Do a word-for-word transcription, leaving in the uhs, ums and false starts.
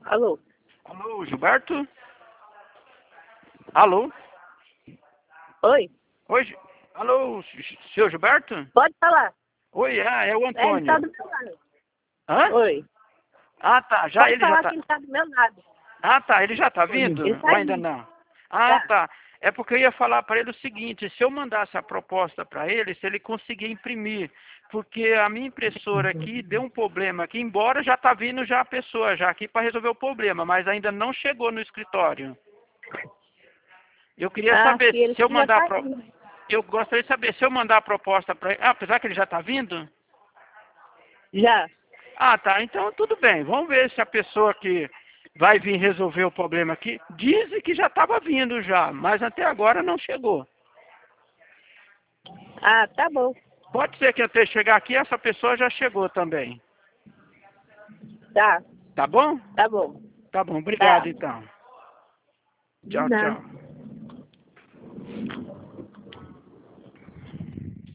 Alô? Alô, Gilberto? Alô? Oi? Oi, Gi- alô, s- senhor Gilberto? Pode falar. Oi, ah, é o É, ele tá Antônio. do meu lado. Hã? Oi. Ah, tá, já Pode ele já falar tá... que ele tá do meu lado. Ah, tá, ele já tá vindo? Ele tá Ou ainda aí. não? Ah, Tá. tá. É porque eu ia falar para ele o seguinte, se eu mandasse a proposta para ele, se ele conseguir imprimir, porque a minha impressora aqui deu um problema aqui, embora já tá vindo já a pessoa já aqui para resolver o problema, mas ainda não chegou no escritório. Eu queria Ah, acho saber que ele se eu já mandar tá pro... aí. eu gostaria de saber se eu mandar a proposta para ele, ah, apesar que ele já está vindo. Já. Ah, tá. Então tudo bem. Vamos ver se a pessoa que vai vir resolver o problema aqui diz que já estava vindo já, mas até agora não chegou. Ah, tá bom. Pode ser que até chegar aqui essa pessoa já chegou também. Tá. Tá bom? Tá bom. Tá bom. Obrigado Tá. então. De Tchau, nada. tchau.